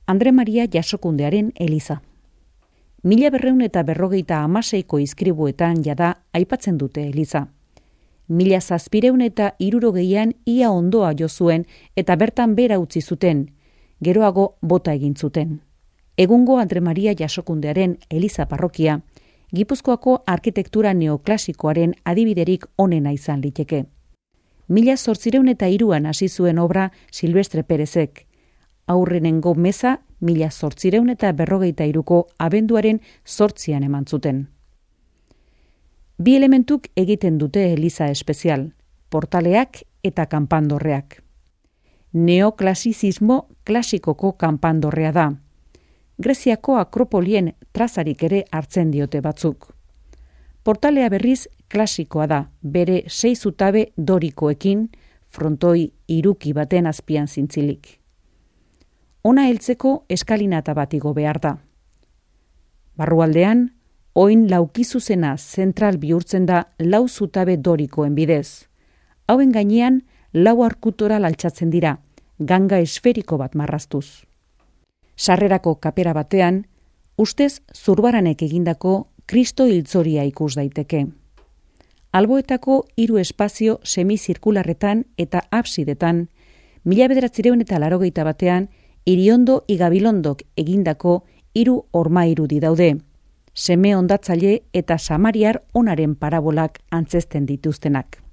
Andre Maria Jasokundearen eliza. 1256ko izkribuetan jada aipatzen dute eliza. 1760an ia ondoa jo zuen eta bertan bera utzi zuten, geroago bota egin zuten. Egungo Andre Maria Jasokundearen eliza parrokia, Gipuzkoako arkitektura neoklasikoaren adibiderik onena izan liteke. 1803an hasi zuen obra Silvestre Perezek. Aurrenengo meza 1853ko abenduaren 8an eman zuten. Bi elementuk egiten dute eliza espezial, portaleak eta kanpandorreak. Neoklasizismo klasikoko kanpandorrea da. Greziako akropolien trazarik ere hartzen diote batzuk. Portalea berriz klasikoa da, bere 6 zutabe dorikoekin, frontoi iruki baten azpian zintzilik. Ona heltzeko eskalinata bat igo behar da. Barrualdean, oin laukizuzena zentral bihurtzen da 4 zutabe dorikoen bidez. Hauen gainean 4 arkutora altxatzen dira, ganga esferiko bat marraztuz. Sarrerako kapera batean, ustez Zurbaranek egindako Kristo hiltzoria ikus daiteke. Alboetako 3 espazio semizirkularretan eta absidetan, 1981an Iriondo Igabilondok egindako 3 horma irudi daude, seme ondatzaile eta samariar onaren parabolak antzesten dituztenak.